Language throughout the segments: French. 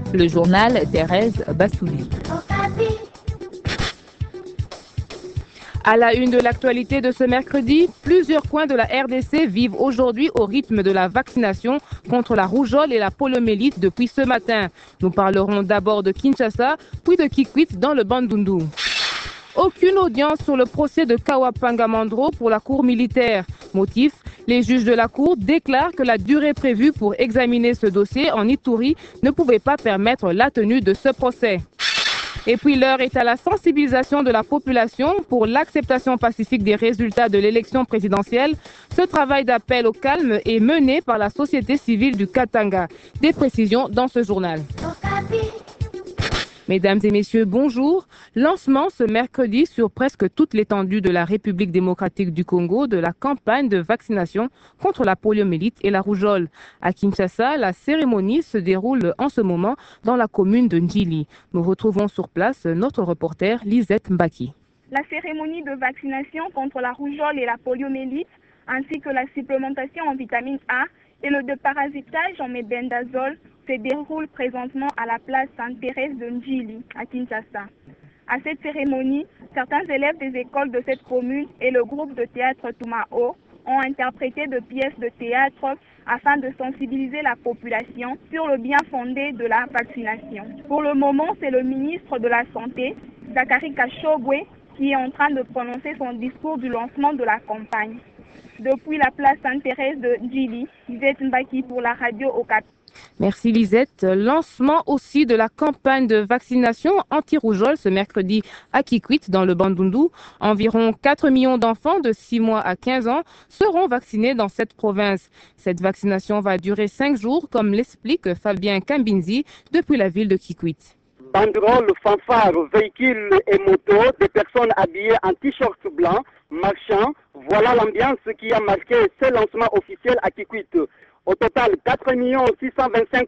Le journal Thérèse Bassouli. À la une de l'actualité de ce mercredi, plusieurs coins de la RDC vivent aujourd'hui au rythme de la vaccination contre la rougeole et la poliomyélite depuis ce matin. Nous parlerons d'abord de Kinshasa, puis de Kikwit dans le Bandundu. Aucune audience sur le procès de Kawapanga Mandro pour la cour militaire. Motif, les juges de la cour déclarent que la durée prévue pour examiner ce dossier en Ituri ne pouvait pas permettre la tenue de ce procès. Et puis l'heure est à la sensibilisation de la population pour l'acceptation pacifique des résultats de l'élection présidentielle. Ce travail d'appel au calme est mené par la société civile du Katanga. Des précisions dans ce journal. Mesdames et messieurs, bonjour. Lancement ce mercredi sur presque toute l'étendue de la République démocratique du Congo de la campagne de vaccination contre la poliomyélite et la rougeole. À Kinshasa, la cérémonie se déroule en ce moment dans la commune de Ndjili. Nous retrouvons sur place notre reporter Lisette Mbaki. La cérémonie de vaccination contre la rougeole et la poliomyélite, ainsi que la supplémentation en vitamine A et le déparasitage en mébendazole se déroule présentement à la place Sainte-Thérèse de Ndjili, à Kinshasa. À cette cérémonie, certains élèves des écoles de cette commune et le groupe de théâtre Toumao ont interprété de pièces de théâtre afin de sensibiliser la population sur le bien fondé de la vaccination. Pour le moment, c'est le ministre de la Santé, Zakari Kashogwe, qui est en train de prononcer son discours du lancement de la campagne. Depuis la place Sainte-Thérèse de Ndjili, Lisette Mbaki pour la radio Okapi. Merci Lisette. Lancement aussi de la campagne de vaccination anti-rougeole ce mercredi à Kikwit dans le Bandundu. Environ 4 millions d'enfants de 6 mois à 15 ans seront vaccinés dans cette province. Cette vaccination va durer 5 jours comme l'explique Fabien Kambinzi depuis la ville de Kikwit. Banderoles, fanfares, véhicules et motos, des personnes habillées en t-shirt blanc, marchant. Voilà l'ambiance qui a marqué ce lancement officiel à Kikwit. Au total, 4 625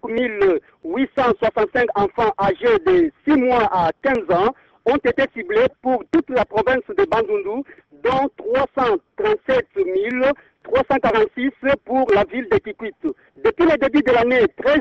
865 enfants âgés de 6 mois à 15 ans ont été ciblés pour toute la province de Bandundu, dont 337 346 pour la ville de Kikwit. Depuis le début de l'année, 13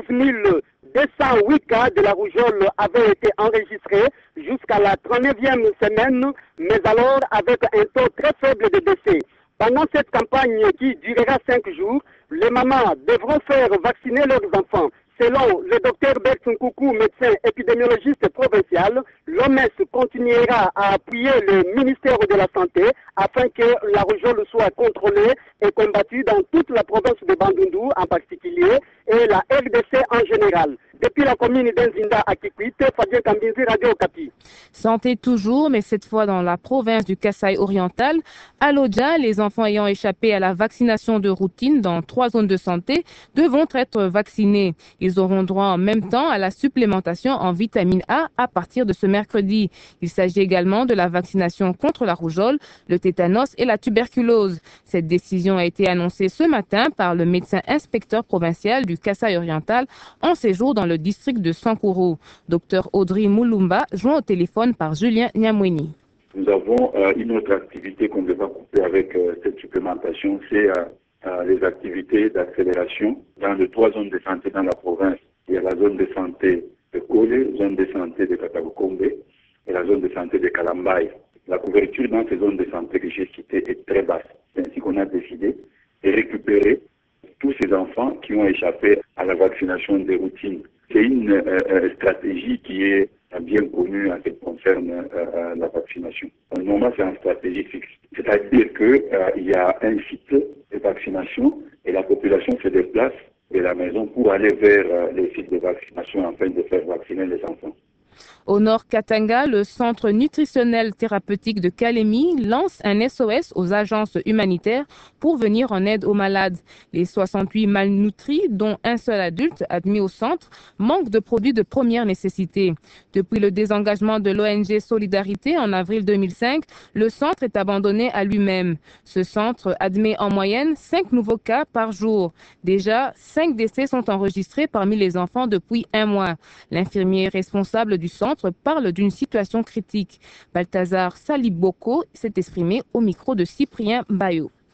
208 cas de la rougeole avaient été enregistrés jusqu'à la 39e semaine, mais alors avec un taux très faible de décès. Pendant cette campagne qui durera 5 jours, les mamans devront faire vacciner leurs enfants. Selon le docteur Bert Nkoukou, médecin épidémiologiste provincial, l'OMS continuera à appuyer le ministère de la Santé afin que la rougeole soit contrôlée et combattue dans toute la province de Bandundu en particulier et la RDC en général. Depuis la commune d'Nzinda à Kikwit, Fabien Kambinzi, Radio Okapi. Santé toujours, mais cette fois dans la province du Kasaï oriental. À Lodja, les enfants ayant échappé à la vaccination de routine dans 3 zones de santé devront être vaccinés. Ils auront droit en même temps à la supplémentation en vitamine A à partir de ce mercredi. Il s'agit également de la vaccination contre la rougeole, le tétanos et la tuberculose. Cette décision a été annoncée ce matin par le médecin inspecteur provincial du Kasaï oriental en séjour dans le district de Sankuru. Dr Audrey Moulumba, joint au téléphone par Julien Nyamweni. Nous avons une autre activité qu'on devra couper avec cette supplémentation, c'est les activités d'accélération dans les 3 zones de santé dans la province. Il y a la zone de santé de Kole, la zone de santé de Katabukombe et la zone de santé de Kalambaye. La couverture dans ces zones de santé que j'ai citées est très basse. C'est ainsi qu'on a décidé de récupérer tous ces enfants qui ont échappé à la vaccination de routine. C'est une stratégie qui est bien connue en ce qui concerne la vaccination. Normalement, c'est une stratégie fixe. C'est-à-dire qu'il y a un site de vaccination et la population se déplace de la maison pour aller vers les sites de vaccination afin de faire vacciner les enfants. Au nord Katanga, le centre nutritionnel thérapeutique de Kalemi lance un SOS aux agences humanitaires pour venir en aide aux malades. Les 68 malnutris, dont un seul adulte admis au centre, manquent de produits de première nécessité. Depuis le désengagement de l'ONG Solidarité en avril 2005, le centre est abandonné à lui-même. Ce centre admet en moyenne 5 nouveaux cas par jour. Déjà, 5 décès sont enregistrés parmi les enfants depuis 1 mois. L'infirmier responsable du centre parle d'une situation critique. Balthazar Saliboko s'est exprimé au micro de Cyprien Bayo.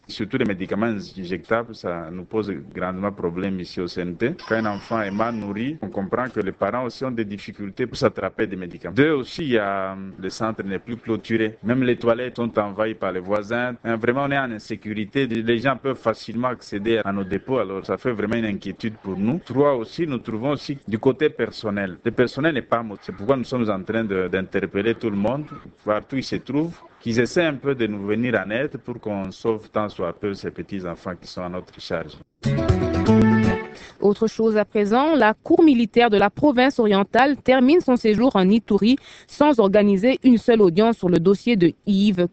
Surtout les médicaments injectables, ça nous pose grandement problème ici au CNT. Quand un enfant est mal nourri, on comprend que les parents aussi ont des difficultés pour s'attraper des médicaments. Deux aussi, il y a le centre n'est plus clôturé. Même les toilettes sont envahies par les voisins. Vraiment, on est en insécurité. Les gens peuvent facilement accéder à nos dépôts. Alors, ça fait vraiment une inquiétude pour nous. Trois aussi, nous trouvons aussi du côté personnel. Le personnel n'est pas motivé. C'est pourquoi nous sommes en train d'interpeller tout le monde, partout où il se trouve, qu'ils essaient un peu de nous venir en aide pour qu'on sauve tant soit peu ces petits-enfants qui sont à notre charge. Autre chose à présent, la Cour militaire de la province orientale termine son séjour en Ituri sans organiser une seule audience sur le dossier de Yves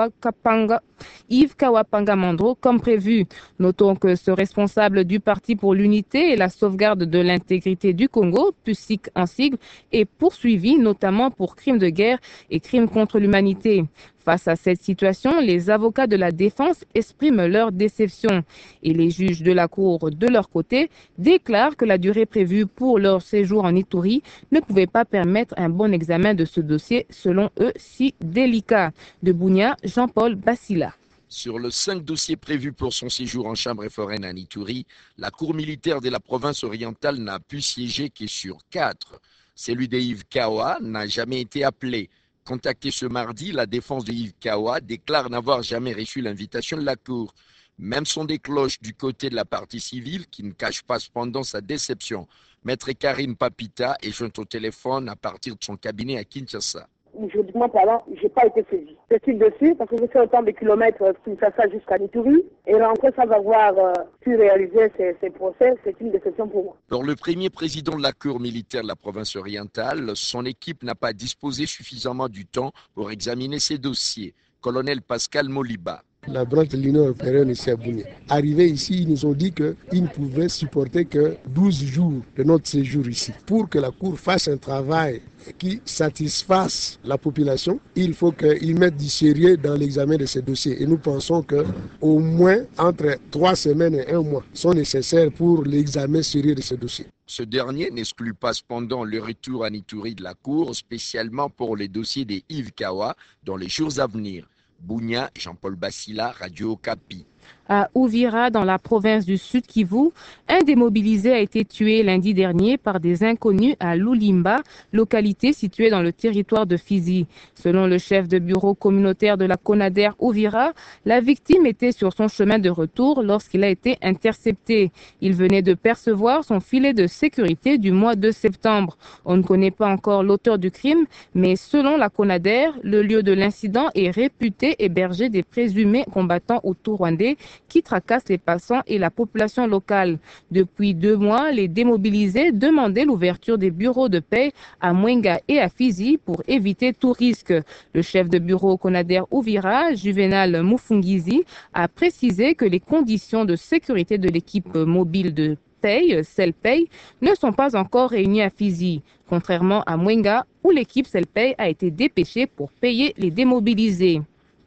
Kawapanga Mandro comme prévu. Notons que ce responsable du Parti pour l'unité et la sauvegarde de l'intégrité du Congo, PUSIC en sigle, est poursuivi notamment pour crimes de guerre et crimes contre l'humanité. Face à cette situation, les avocats de la défense expriment leur déception et les juges de la Cour, de leur côté, déclarent que la durée prévue pour leur séjour en Ituri ne pouvait pas permettre un bon examen de ce dossier, selon eux, si délicat. De Bunia, Jean-Paul Bassila. Sur le 5 dossiers prévus pour son séjour en chambre foraine à Ituri, la Cour militaire de la province orientale n'a pu siéger que sur 4. Celui de Yves Kawa n'a jamais été appelé. Contacté ce mardi, la défense de Yves Kawa déclare n'avoir jamais reçu l'invitation de la Cour. Même son des cloches du côté de la partie civile, qui ne cache pas cependant sa déception. Maître Karim Papita est joint au téléphone à partir de son cabinet à Kinshasa. Juridiquement parlant, je n'ai pas été saisi. Je suis dessus parce que je fais autant de kilomètres Kinshasa jusqu'à Ituri. Et rentrer sans avoir pu réaliser ces procès, c'est une déception pour moi. Pour le premier président de la Cour militaire de la province orientale, son équipe n'a pas disposé suffisamment du temps pour examiner ces dossiers. Colonel Pascal Moliba. La branche de l'Union européenne ici à Bunia. Arrivés ici, ils nous ont dit qu'ils ne pouvaient supporter que 12 jours de notre séjour ici. Pour que la Cour fasse un travail qui satisfasse la population, il faut qu'ils mettent du sérieux dans l'examen de ces dossiers. Et nous pensons qu'au moins entre 3 semaines et 1 mois sont nécessaires pour l'examen sérieux de ces dossiers. Ce dernier n'exclut pas cependant le retour à Ituri de la Cour, spécialement pour les dossiers des Yves Kawa dans les jours à venir. Bunia, Jean-Paul Bassila, Radio Okapi. À Uvira, dans la province du Sud Kivu, un des mobilisés a été tué lundi dernier par des inconnus à Lulimba, localité située dans le territoire de Fizi. Selon le chef de bureau communautaire de la CONADER Uvira, la victime était sur son chemin de retour lorsqu'il a été intercepté. Il venait de percevoir son filet de sécurité du mois de septembre. On ne connaît pas encore l'auteur du crime, mais selon la CONADER, le lieu de l'incident est réputé héberger des présumés combattants hutus-rwandais qui tracassent les passants et la population locale. Depuis 2 mois, les démobilisés demandaient l'ouverture des bureaux de paix à Mwenga et à Fizi pour éviter tout risque. Le chef de bureau CONADER Uvira, Juvenal Mufungizi, a précisé que les conditions de sécurité de l'équipe mobile de CELPEI ne sont pas encore réunies à Fizi, contrairement à Mwenga où l'équipe CELPEI a été dépêchée pour payer les démobilisés.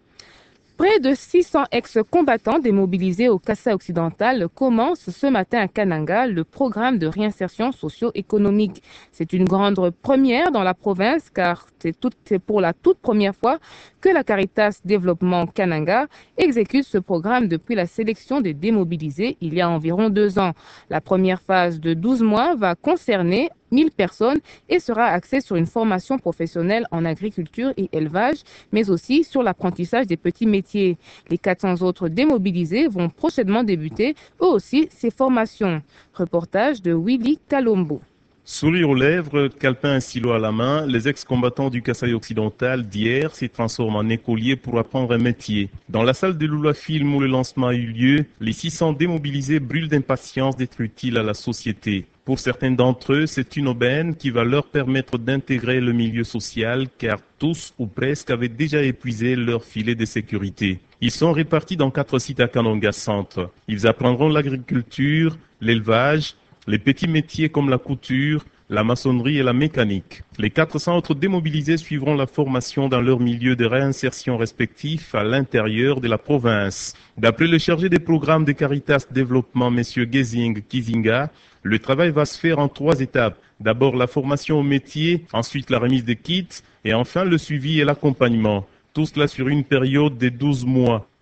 Près de 600 ex-combattants démobilisés au Kasaï occidental commencent ce matin à Kananga le programme de réinsertion socio-économique. C'est une grande première dans la province car c'est pour la toute première fois que la Caritas Développement Kananga exécute ce programme depuis la sélection des démobilisés il y a environ 2 ans. La première phase de 12 mois va concerner 1000 personnes et sera axée sur une formation professionnelle en agriculture et élevage, mais aussi sur l'apprentissage des petits métiers. Les 400 autres démobilisés vont prochainement débuter eux aussi ces formations. Reportage de Willy Kalombo. Sourire aux lèvres, calepin et stylo à la main, les ex-combattants du Kasaï occidental d'hier s'y transforment en écoliers pour apprendre un métier. Dans la salle de Lula Film où le lancement a eu lieu, les 600 démobilisés brûlent d'impatience d'être utiles à la société. Pour certains d'entre eux, c'est une aubaine qui va leur permettre d'intégrer le milieu social car tous ou presque avaient déjà épuisé leur filet de sécurité. Ils sont répartis dans 4 sites à Kananga Centre. Ils apprendront l'agriculture, l'élevage, les petits métiers comme la couture, la maçonnerie et la mécanique. Les 400 autres démobilisés suivront la formation dans leur milieu de réinsertion respectif à l'intérieur de la province. D'après le chargé des programmes de Caritas Développement, M. Gezing Kizinga, le travail va se faire en 3 étapes. D'abord la formation au métier, ensuite la remise des kits et enfin le suivi et l'accompagnement. Tout cela sur une période de 12 mois.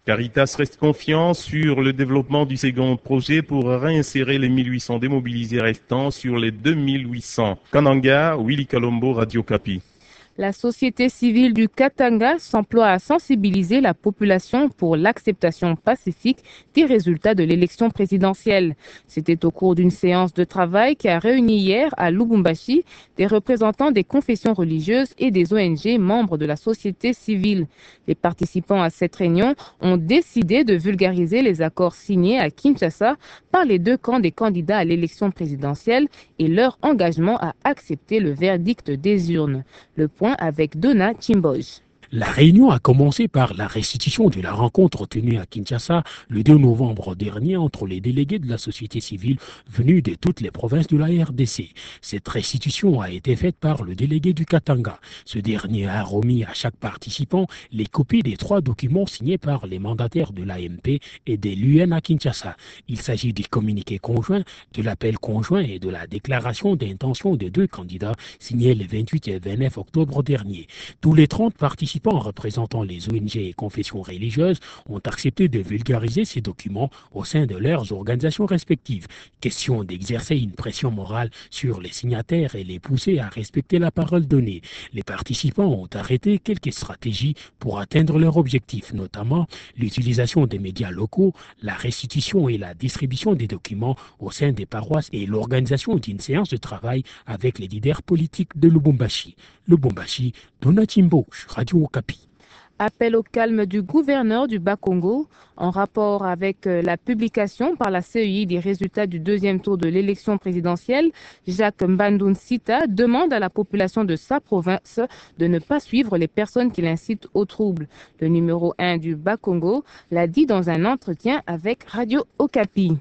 Caritas reste confiant sur le développement du second projet pour réinsérer les 1800 démobilisés restants sur les 2800. Kananga, Willy Kalombo, Radio Kapi. La société civile du Katanga s'emploie à sensibiliser la population pour l'acceptation pacifique des résultats de l'élection présidentielle. C'était au cours d'une séance de travail qui a réuni hier à Lubumbashi des représentants des confessions religieuses et des ONG membres de la société civile. Les participants à cette réunion ont décidé de vulgariser les accords signés à Kinshasa par les deux camps des candidats à l'élection présidentielle et leur engagement à accepter le verdict des urnes. Le point avec Donna Chimboj. La réunion a commencé par la restitution de la rencontre tenue à Kinshasa le 2 novembre dernier entre les délégués de la société civile venus de toutes les provinces de la RDC. Cette restitution a été faite par le délégué du Katanga. Ce dernier a remis à chaque participant les copies des 3 documents signés par les mandataires de l'AMP et de l'UN à Kinshasa. Il s'agit du communiqué conjoint, de l'appel conjoint et de la déclaration d'intention des 2 candidats signés le 28 et 29 octobre dernier. Tous les 30 participants représentant les ONG et confessions religieuses ont accepté de vulgariser ces documents au sein de leurs organisations respectives. Question d'exercer une pression morale sur les signataires et les pousser à respecter la parole donnée. Les participants ont arrêté quelques stratégies pour atteindre leur objectif, notamment l'utilisation des médias locaux, la restitution et la distribution des documents au sein des paroisses et l'organisation d'une séance de travail avec les leaders politiques de Lubumbashi. Lubumbashi, Donatimbo, Radio Okapi. Appel au calme du gouverneur du Bas-Congo en rapport avec la publication par la CEI des résultats du 2e tour de l'élection présidentielle. Jacques Mbandoun Sita demande à la population de sa province de ne pas suivre les personnes qui l'incitent au trouble. Le numéro 1 du Bas-Congo l'a dit dans un entretien avec Radio Okapi.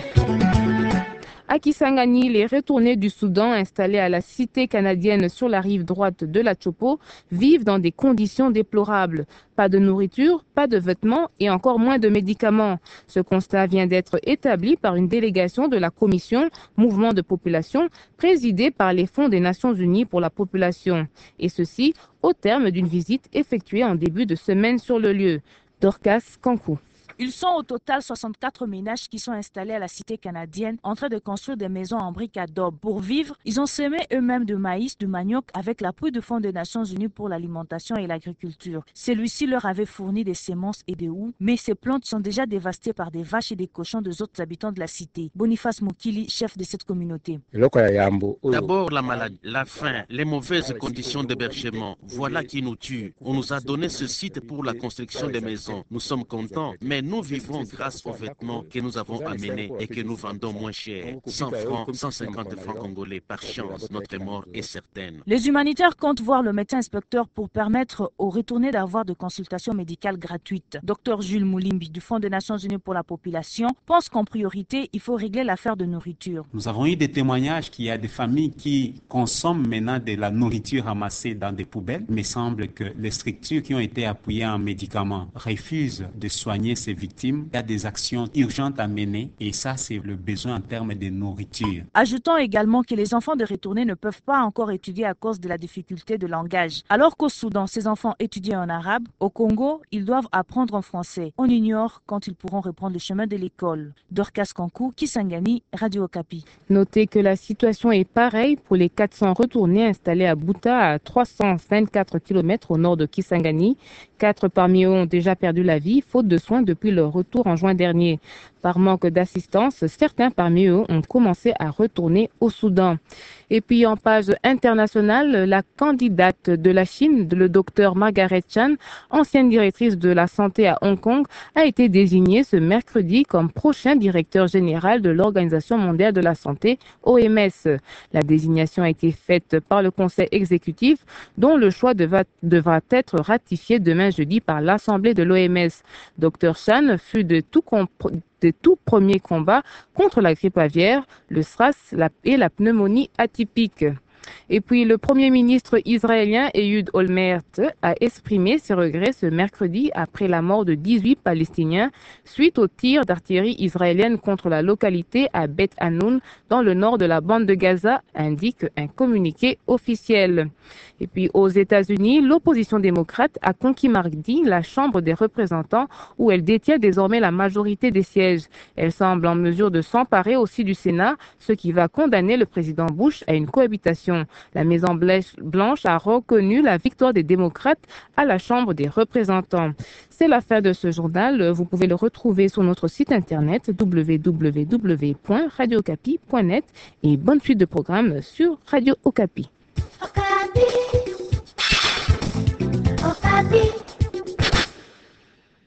À Kisangani, les retournés du Soudan installés à la cité canadienne sur la rive droite de la Tchopo vivent dans des conditions déplorables. Pas de nourriture, pas de vêtements et encore moins de médicaments. Ce constat vient d'être établi par une délégation de la commission Mouvement de population présidée par les Fonds des Nations Unies pour la population. Et ceci au terme d'une visite effectuée en début de semaine sur le lieu. Dorcas Kankou. Ils sont au total 64 ménages qui sont installés à la cité canadienne en train de construire des maisons en briques adobe. Pour vivre, ils ont semé eux-mêmes de maïs, de manioc avec l'appui du Fonds des Nations Unies pour l'alimentation et l'agriculture. Celui-ci leur avait fourni des semences et des houes, mais ces plantes sont déjà dévastées par des vaches et des cochons des autres habitants de la cité. Boniface Mokili, chef de cette communauté. D'abord la maladie, la faim, les mauvaises conditions d'hébergement, voilà qui nous tue. On nous a donné ce site pour la construction des maisons. Nous sommes contents, mais nous vivons grâce aux vêtements que nous avons amenés et que nous vendons moins cher. 100 francs, 150 francs congolais par chance. Notre mort est certaine. Les humanitaires comptent voir le médecin inspecteur pour permettre aux retournés d'avoir des consultations médicales gratuites. Dr Jules Moulimbi du Fonds des Nations Unies pour la population pense qu'en priorité, il faut régler l'affaire de nourriture. Nous avons eu des témoignages qu'il y a des familles qui consomment maintenant de la nourriture ramassée dans des poubelles. Il me semble que les structures qui ont été appuyées en médicaments refusent de soigner ces victimes. Il y a des actions urgentes à mener et ça, c'est le besoin en termes de nourriture. Ajoutons également que les enfants de retournés ne peuvent pas encore étudier à cause de la difficulté de langage. Alors qu'au Soudan, ces enfants étudient en arabe, au Congo, ils doivent apprendre en français. On ignore quand ils pourront reprendre le chemin de l'école. Dorcas Kankou, Kisangani, Radio Okapi. Notez que la situation est pareille pour les 400 retournés installés à Bouta, à 324 km au nord de Kisangani. 4 parmi eux ont déjà perdu la vie, faute de soins depuis leur retour en juin dernier. Par manque d'assistance, certains parmi eux ont commencé à retourner au Soudan. Et puis en page internationale, la candidate de la Chine, le docteur Margaret Chan, ancienne directrice de la santé à Hong Kong, a été désignée ce mercredi comme prochain directeur général de l'Organisation mondiale de la santé, OMS. La désignation a été faite par le conseil exécutif, dont le choix devra être ratifié demain jeudi par l'Assemblée de l'OMS. Dr Chan fut de tout premier combat contre la grippe aviaire, le SRAS et la pneumonie atypique. Et puis, le Premier ministre israélien Ehud Olmert a exprimé ses regrets ce mercredi après la mort de 18 Palestiniens suite aux tirs d'artillerie israélienne contre la localité à Beth Hanoun dans le nord de la bande de Gaza, indique un communiqué officiel. Et puis, aux États-Unis, l'opposition démocrate a conquis mardi la Chambre des représentants où elle détient désormais la majorité des sièges. Elle semble en mesure de s'emparer aussi du Sénat, ce qui va condamner le président Bush à une cohabitation. La Maison-Blanche a reconnu la victoire des démocrates à la Chambre des représentants. C'est la fin de ce journal. Vous pouvez le retrouver sur notre site internet www.radiocapi.net et bonne suite de programmes sur Radio Okapi. Okapi.